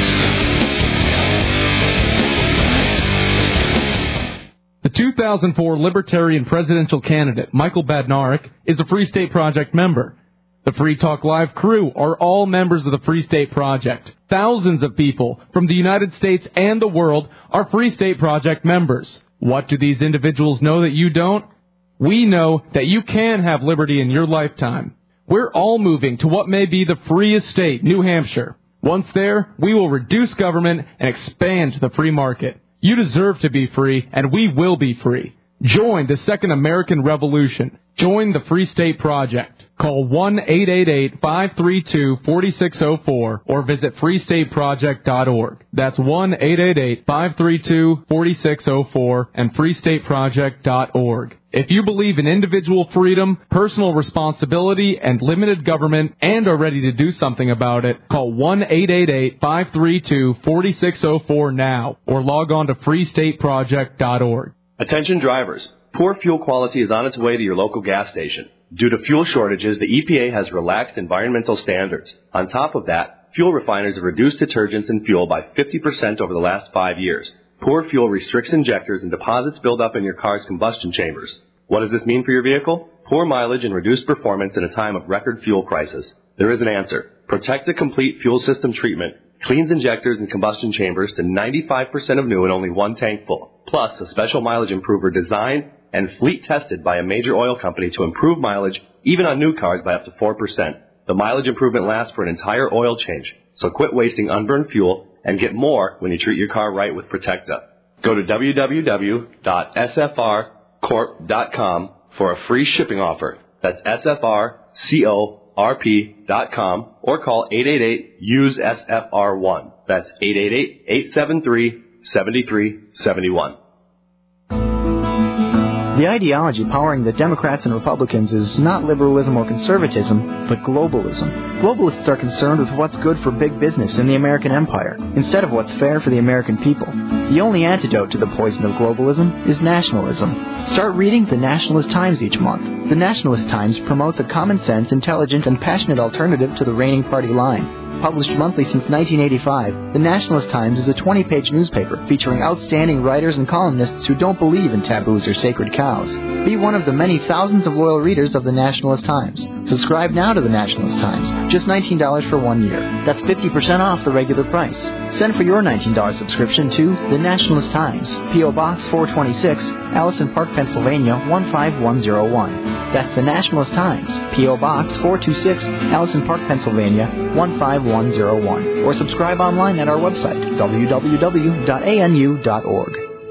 2004 Libertarian presidential candidate Michael Badnarik is a Free State Project member. The Free Talk Live crew are all members of the Free State Project. Thousands of people from the United States and the world are Free State Project members. What do these individuals know that you don't? We know that you can have liberty in your lifetime. We're all moving to what may be the freest state, New Hampshire. Once there, we will reduce government and expand the free market. You deserve to be free, and we will be free. Join the Second American Revolution. Join the Free State Project. Call 1-888-532-4604 or visit freestateproject.org. That's 1-888-532-4604 and freestateproject.org. If you believe in individual freedom, personal responsibility, and limited government and are ready to do something about it, call 1-888-532-4604 now or log on to freestateproject.org. Attention drivers. Poor fuel quality is on its way to your local gas station. Due to fuel shortages, the EPA has relaxed environmental standards. On top of that, fuel refiners have reduced detergents in fuel by 50% over the last 5 years. Poor fuel restricts injectors and deposits build up in your car's combustion chambers. What does this mean for your vehicle? Poor mileage and reduced performance in a time of record fuel prices. There is an answer. Protect a Complete Fuel System treatment cleans injectors and combustion chambers to 95% of new in only one tank full. Plus, a special mileage improver designed and fleet tested by a major oil company to improve mileage even on new cars by up to 4%. The mileage improvement lasts for an entire oil change, so quit wasting unburned fuel and get more when you treat your car right with Protecta. Go to www.sfrcorp.com for a free shipping offer. That's sfrcorp.com or call 888-USE-SFR1. That's 888-873-7371. The ideology powering the Democrats and Republicans is not liberalism or conservatism, but globalism. Globalists are concerned with what's good for big business in the American empire, instead of what's fair for the American people. The only antidote to the poison of globalism is nationalism. Start reading the Nationalist Times each month. The Nationalist Times promotes a common-sense, intelligent, and passionate alternative to the reigning party line. Published monthly since 1985, the Nationalist Times is a 20-page newspaper featuring outstanding writers and columnists who don't believe in taboos or sacred cows. Be one of the many thousands of loyal readers of the Nationalist Times. Subscribe now to the Nationalist Times, just $19 for 1 year. That's 50% off the regular price. Send for your $19 subscription to The Nationalist Times, P.O. Box 426, Allison Park, Pennsylvania 15101. That's The Nationalist Times, P.O. Box 426, Allison Park, Pennsylvania 15101. Or subscribe online at our website, www.anu.org.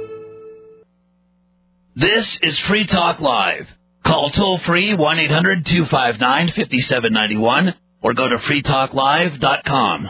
This is Free Talk Live. Call toll-free 1-800-259-5791 or go to freetalklive.com.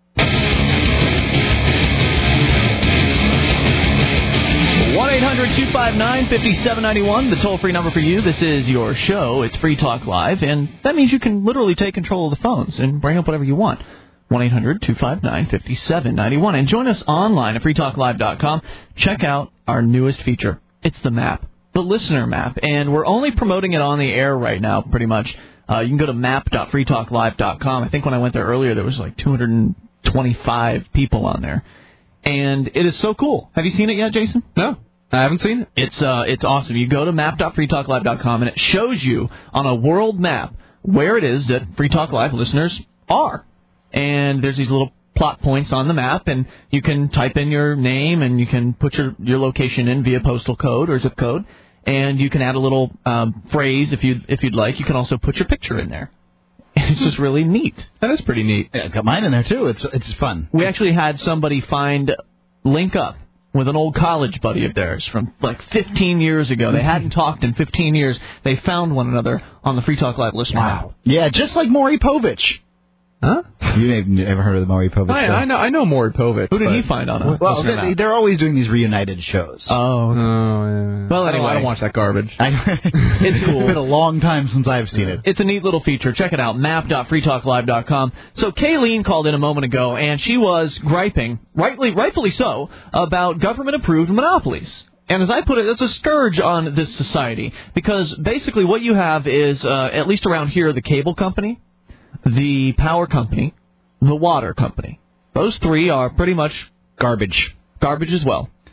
1-800-259-5791, the toll-free number for you. This is your show. It's Free Talk Live, and that means you can literally take control of the phones and bring up whatever you want. 1-800-259-5791. And join us online at freetalklive.com. Check out our newest feature. It's the map, the listener map, and we're only promoting it on the air right now, pretty much. You can go to map.freetalklive.com. I think when I went there earlier, there was like 225 people on there. And it is so cool. Have you seen it yet, Jason? No, I haven't seen it. It's awesome. You go to map.freetalklive.com, and it shows you on a world map where it is that Free Talk Live listeners are. And there's these little plot points on the map, and you can type in your name, and you can put your location in via postal code or zip code, and you can add a little phrase if you'd like. You can also put your picture in there. It's just really neat. That is pretty neat. Yeah, I got mine in there, too. It's fun. We actually had somebody link up with an old college buddy of theirs from like 15 years ago. They hadn't talked in 15 years. They found one another on the Free Talk Live listener map. Yeah, just like Maury Povich. Huh? You've never heard of the Maury Povich? I know Maury Povich. Who did he find on a listener map? They're always doing these reunited shows. Oh. Yeah. Well, anyway. I don't watch that garbage. It's cool. It's been a long time since I've seen it. It's a neat little feature. Check it out, map.freetalklive.com. So Kayleen called in a moment ago, and she was griping, rightfully so, about government-approved monopolies. And as I put it, it's a scourge on this society, because basically what you have is, at least around here, the cable company, the power company, the water company. Those three are pretty much garbage as well.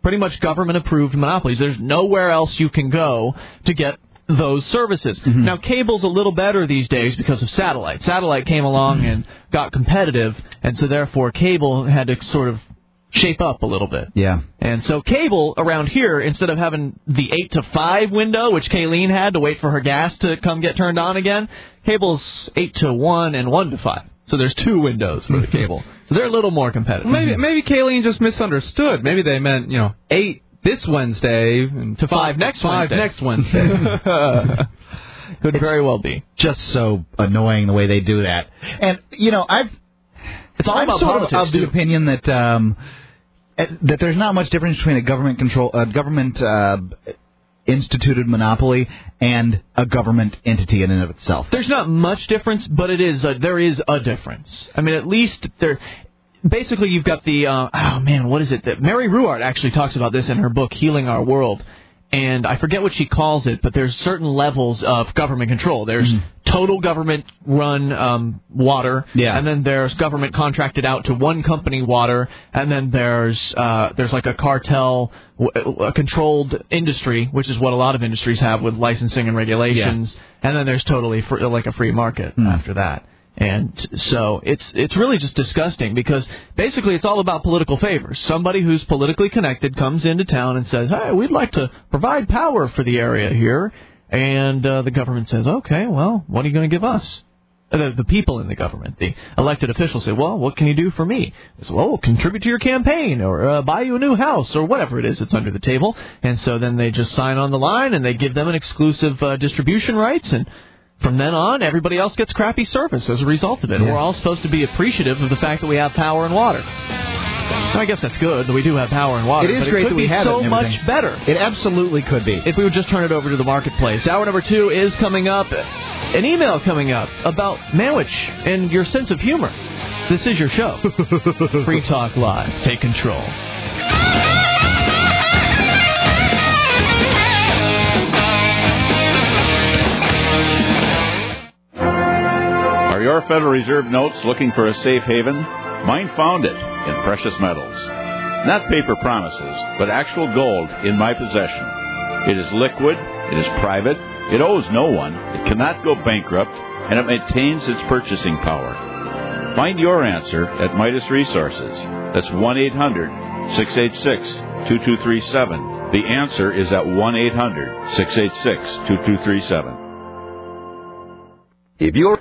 pretty much government-approved monopolies. There's nowhere else you can go to get those services. Mm-hmm. Now, cable's a little better these days because of satellite. Satellite came along and got competitive, and so therefore cable had to sort of shape up a little bit. Yeah. And so cable around here, instead of having the 8 to 5 window, which Kayleen had to wait for her gas to come get turned on again, cable's 8 to 1 and 1 to 5. So there's 2 windows for the cable. So they're a little more competitive. Maybe Kayleen just misunderstood. Maybe they meant, 8 this Wednesday and to 5 next Wednesday. 5 next Wednesday. Could very well be. Just so annoying the way they do that. And, it's all about sort politics, of the opinion that that there's not much difference between a government instituted monopoly and a government entity in and of itself. There's not much difference, but there is a difference. I mean, at least there. Basically, you've got the what is it? Mary Ruwart actually talks about this in her book Healing Our World. And I forget what she calls it, but there's certain levels of government control. There's total government-run water, and then there's government contracted out to one company water, and then there's like a cartel, a controlled industry, which is what a lot of industries have with licensing and regulations, and then there's totally like a free market after that. And so it's really just disgusting because basically it's all about political favors. Somebody who's politically connected comes into town and says, hey, we'd like to provide power for the area here. And the government says, okay, well, what are you going to give us? The people in the government, the elected officials say, well, what can you do for me? They say, well, we'll contribute to your campaign or buy you a new house or whatever it is that's under the table. And so then they just sign on the line and they give them an exclusive distribution rights, and from then on, everybody else gets crappy service as a result of it. Yeah. We're all supposed to be appreciative of the fact that we have power and water. I guess that's good that we do have power and water. It is but great it could that we be have so it much better. It absolutely could be. If we would just turn it over to the marketplace. Hour number 2 is coming up. An email coming up about Manwich and your sense of humor. This is your show. Free Talk Live. Take control. Are your Federal Reserve notes looking for a safe haven? Mine found it in precious metals. Not paper promises, but actual gold in my possession. It is liquid, it is private, it owes no one, it cannot go bankrupt, and it maintains its purchasing power. Find your answer at Midas Resources. That's 1-800-686-2237. The answer is at 1-800-686-2237. If you're